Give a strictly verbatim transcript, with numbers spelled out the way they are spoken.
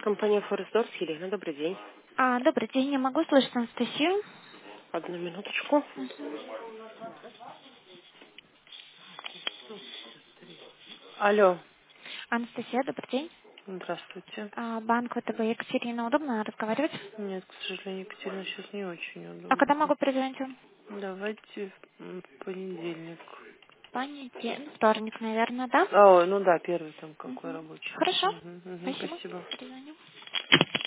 Компания Форестдорс, Елена, добрый день. А, добрый день, я могу слышать Анастасию? Одну минуточку. Мгм. Алло, Анастасия, добрый день. здравствуйте. А, банк ВТБ Екатерина, удобно разговаривать? Нет, к сожалению, Екатерина сейчас не очень А когда удобно. могу перезвонить вам? Давайте в м, в понедельник. Понедельник, вторник, наверное, да? А, ой, ну да, первый там какой Мгм. рабочий день. Хорошо, Мгм, мгм, спасибо, спасибо. перезвоню.